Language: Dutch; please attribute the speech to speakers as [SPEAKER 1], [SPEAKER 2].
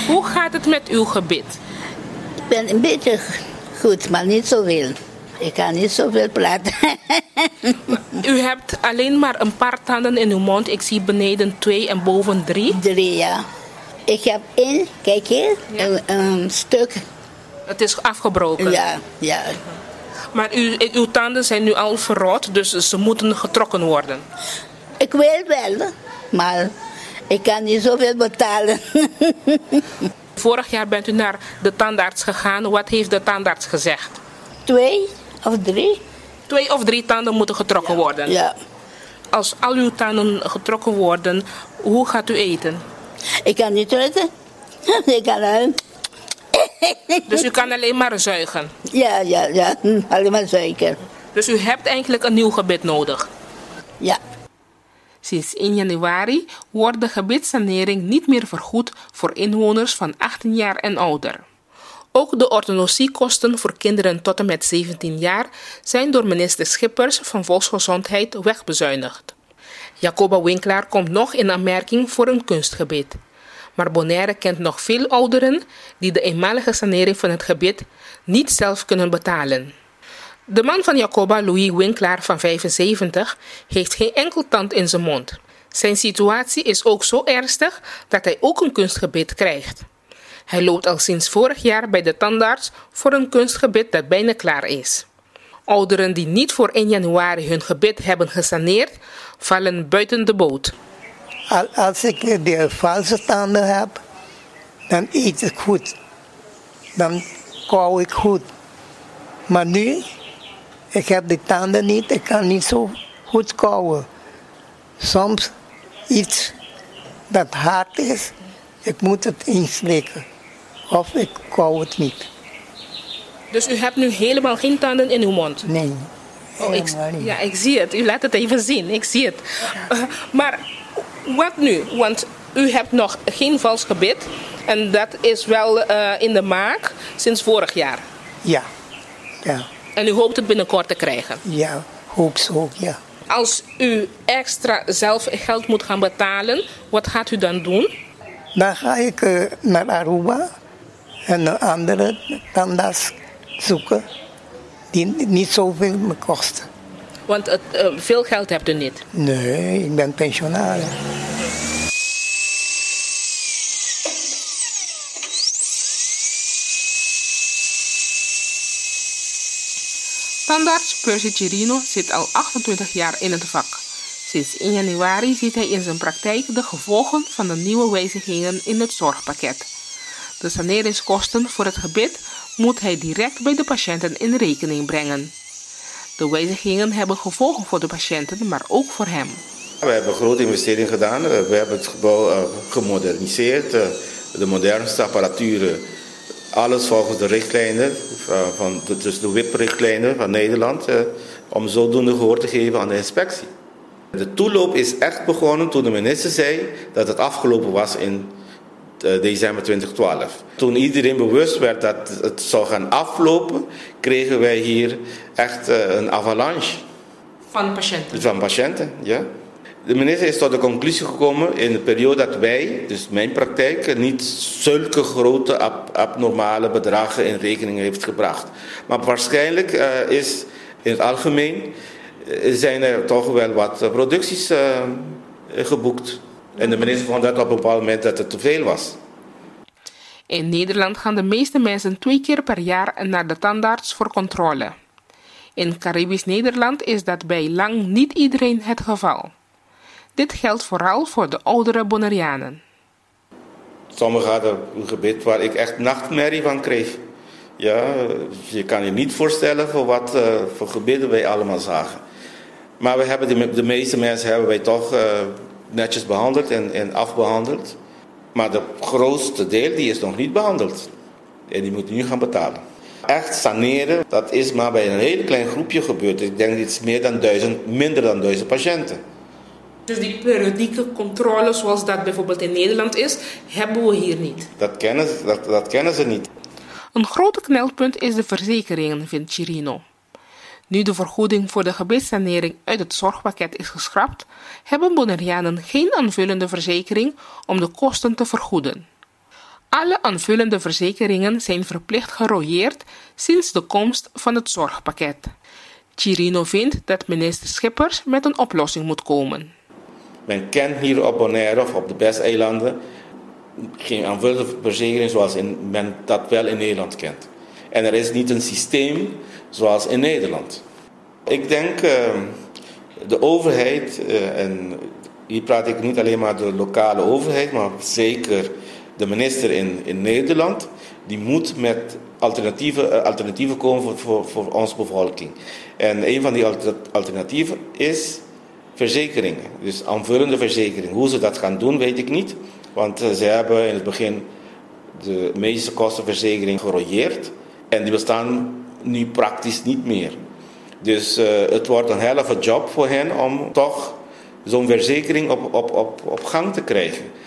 [SPEAKER 1] Hoe gaat het met uw gebit?
[SPEAKER 2] Ik ben een beetje goed, maar niet zoveel. Ik kan niet zoveel praten.
[SPEAKER 1] U hebt alleen maar een paar tanden in uw mond. Ik zie beneden 2 en boven 3.
[SPEAKER 2] 3, ja. Ik heb 1, kijk hier, een stuk.
[SPEAKER 1] Het is afgebroken.
[SPEAKER 2] Ja.
[SPEAKER 1] Maar uw tanden zijn nu al verrot, dus ze moeten getrokken worden.
[SPEAKER 2] Ik wil wel, maar ik kan niet zoveel betalen.
[SPEAKER 1] Vorig jaar bent u naar de tandarts gegaan. Wat heeft de tandarts gezegd?
[SPEAKER 2] 2 of 3.
[SPEAKER 1] 2 of 3 tanden moeten getrokken worden.
[SPEAKER 2] Ja.
[SPEAKER 1] Als al uw tanden getrokken worden, hoe gaat u eten?
[SPEAKER 2] Ik kan niet eten. Ik kan
[SPEAKER 1] Dus u kan alleen maar zuigen?
[SPEAKER 2] Ja. Alleen maar suiker.
[SPEAKER 1] Dus u hebt eigenlijk een nieuw gebit nodig?
[SPEAKER 2] Ja.
[SPEAKER 1] Sinds 1 januari wordt de gebitssanering niet meer vergoed voor inwoners van 18 jaar en ouder. Ook de orthodonxiekosten voor kinderen tot en met 17 jaar zijn door minister Schippers van Volksgezondheid wegbezuinigd. Jacoba Winkelaar komt nog in aanmerking voor een kunstgebit. Maar Bonaire kent nog veel ouderen die de eenmalige sanering van het gebit niet zelf kunnen betalen. De man van Jacoba, Louis Winkelaar van 75, heeft geen enkel tand in zijn mond. Zijn situatie is ook zo ernstig dat hij ook een kunstgebit krijgt. Hij loopt al sinds vorig jaar bij de tandarts voor een kunstgebit dat bijna klaar is. Ouderen die niet voor 1 januari hun gebit hebben gesaneerd, vallen buiten de boot.
[SPEAKER 3] Als ik de valse tanden heb, dan eet ik goed. Dan kauw ik goed. Maar nu, ik heb de tanden niet, ik kan niet zo goed kauwen. Soms iets dat hard is, ik moet het inslikken. Of ik kauw het niet.
[SPEAKER 1] Dus u hebt nu helemaal geen tanden in uw mond?
[SPEAKER 3] Nee.
[SPEAKER 1] Ja, ik zie het. U laat het even zien. Ik zie het. Maar wat nu? Want u hebt nog geen vals gebit. En dat is wel in de maak sinds vorig jaar.
[SPEAKER 3] Ja.
[SPEAKER 1] En u hoopt het binnenkort te krijgen?
[SPEAKER 3] Ja, hoop zo, ja.
[SPEAKER 1] Als u extra zelf geld moet gaan betalen, wat gaat u dan doen?
[SPEAKER 3] Dan ga ik naar Aruba en een andere tandarts zoeken die niet zoveel me kosten.
[SPEAKER 1] Want veel geld hebt u niet?
[SPEAKER 3] Nee, ik ben pensionaris.
[SPEAKER 1] Tandarts Percy Chirino zit al 28 jaar in het vak. Sinds 1 januari ziet hij in zijn praktijk de gevolgen van de nieuwe wijzigingen in het zorgpakket. De saneringskosten voor het gebit moet hij direct bij de patiënten in rekening brengen. De wijzigingen hebben gevolgen voor de patiënten, maar ook voor hem.
[SPEAKER 4] We hebben een grote investering gedaan. We hebben het gebouw gemoderniseerd. De modernste apparatuur. Alles volgens de richtlijnen, dus de WIP-richtlijnen van Nederland. Om zodoende gehoor te geven aan de inspectie. De toeloop is echt begonnen toen de minister zei dat het afgelopen was in december 2012. Toen iedereen bewust werd dat het zou gaan aflopen, kregen wij hier echt een avalanche.
[SPEAKER 1] Van patiënten?
[SPEAKER 4] Van patiënten, ja. De minister is tot de conclusie gekomen in de periode dat wij, dus mijn praktijk, niet zulke grote abnormale bedragen in rekening heeft gebracht. Maar waarschijnlijk is in het algemeen zijn er toch wel wat producties geboekt. En de minister vond dat op een bepaald moment dat het te veel was.
[SPEAKER 1] In Nederland gaan de meeste mensen 2 keer per jaar naar de tandarts voor controle. In Caribisch Nederland is dat bij lang niet iedereen het geval. Dit geldt vooral voor de oudere Bonaireanen.
[SPEAKER 4] Sommigen hadden een gebit waar ik echt nachtmerrie van kreeg. Ja, je kan je niet voorstellen voor wat voor gebitten wij allemaal zagen. Maar we hebben de meeste mensen hebben wij toch netjes behandeld en afbehandeld. Maar de grootste deel die is nog niet behandeld. En die moet nu gaan betalen. Echt saneren, dat is maar bij een heel klein groepje gebeurd. Ik denk iets minder dan 1000 patiënten.
[SPEAKER 1] Dus die periodieke controle zoals dat bijvoorbeeld in Nederland is, hebben we hier niet.
[SPEAKER 4] Dat kennen ze niet.
[SPEAKER 1] Een grote knelpunt is de verzekeringen, vindt Chirino. Nu de vergoeding voor de gebitssanering uit het zorgpakket is geschrapt, hebben Bonaireanen geen aanvullende verzekering om de kosten te vergoeden. Alle aanvullende verzekeringen zijn verplicht gerooieerd sinds de komst van het zorgpakket. Chirino vindt dat minister Schippers met een oplossing moet komen.
[SPEAKER 4] Men kent hier op Bonaire of op de Bes-eilanden geen aanvullende verzekering zoals men dat wel in Nederland kent. En er is niet een systeem zoals in Nederland. Ik denk de overheid, en hier praat ik niet alleen maar de lokale overheid, maar zeker de minister in Nederland, die moet met alternatieven komen voor onze bevolking. En een van die alternatieven is verzekeringen, dus aanvullende verzekeringen. Hoe ze dat gaan doen, weet ik niet. Want ze hebben in het begin de medische kostenverzekering gerooieerd. En die bestaan nu praktisch niet meer. Dus het wordt een helft job voor hen om toch zo'n verzekering op gang te krijgen.